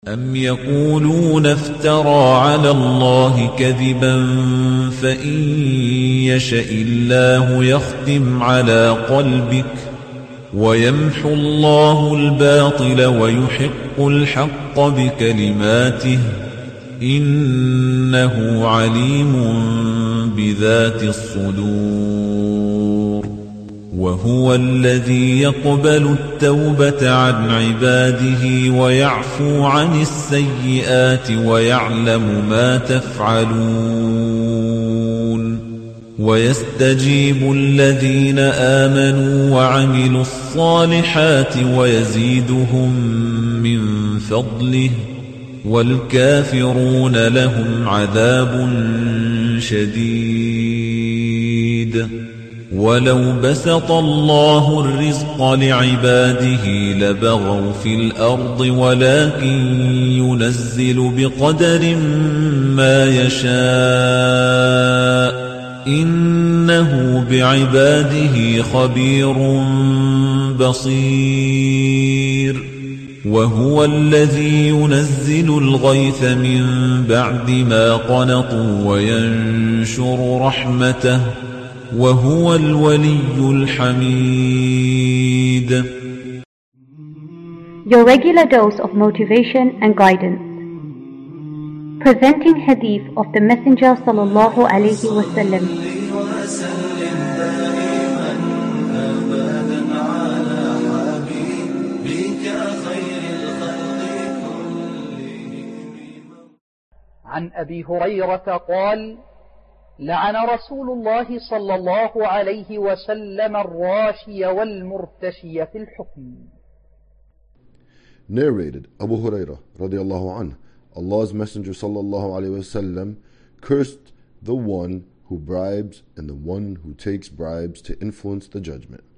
أم يقولون افترى على الله كذبا فإن يشأ الله يختم على قلبك ويمحو الله الباطل ويحق الحق بكلماته إنه عليم بذات الصدور وهو الذي يقبل التوبة عن عباده ويعفو عن السيئات ويعلم ما تفعلون ويستجيب الذين آمنوا وعملوا الصالحات ويزيدهم من فضله والكافرون لهم عذاب شديد ولو بسط الله الرزق لعباده لبغوا في الأرض ولكن ينزل بقدر ما يشاء إنه بعباده خبير بصير وهو الذي ينزل الغيث من بعد ما قنطوا وينشر رحمته وهو الولي الحميد. Your regular dose of motivation and guidance. Presenting hadith of the Messenger sallallahu alaihi wasallam. عن أبي هريرة قال: لعن رسول الله صلى الله عليه وسلم الراشي والمرتشي في الحكم. Narrated Abu Hurairah radiallahu anhu, Allah's Messenger sallallahu alayhi wasallam cursed the one who bribes and the one who takes bribes to influence the judgment.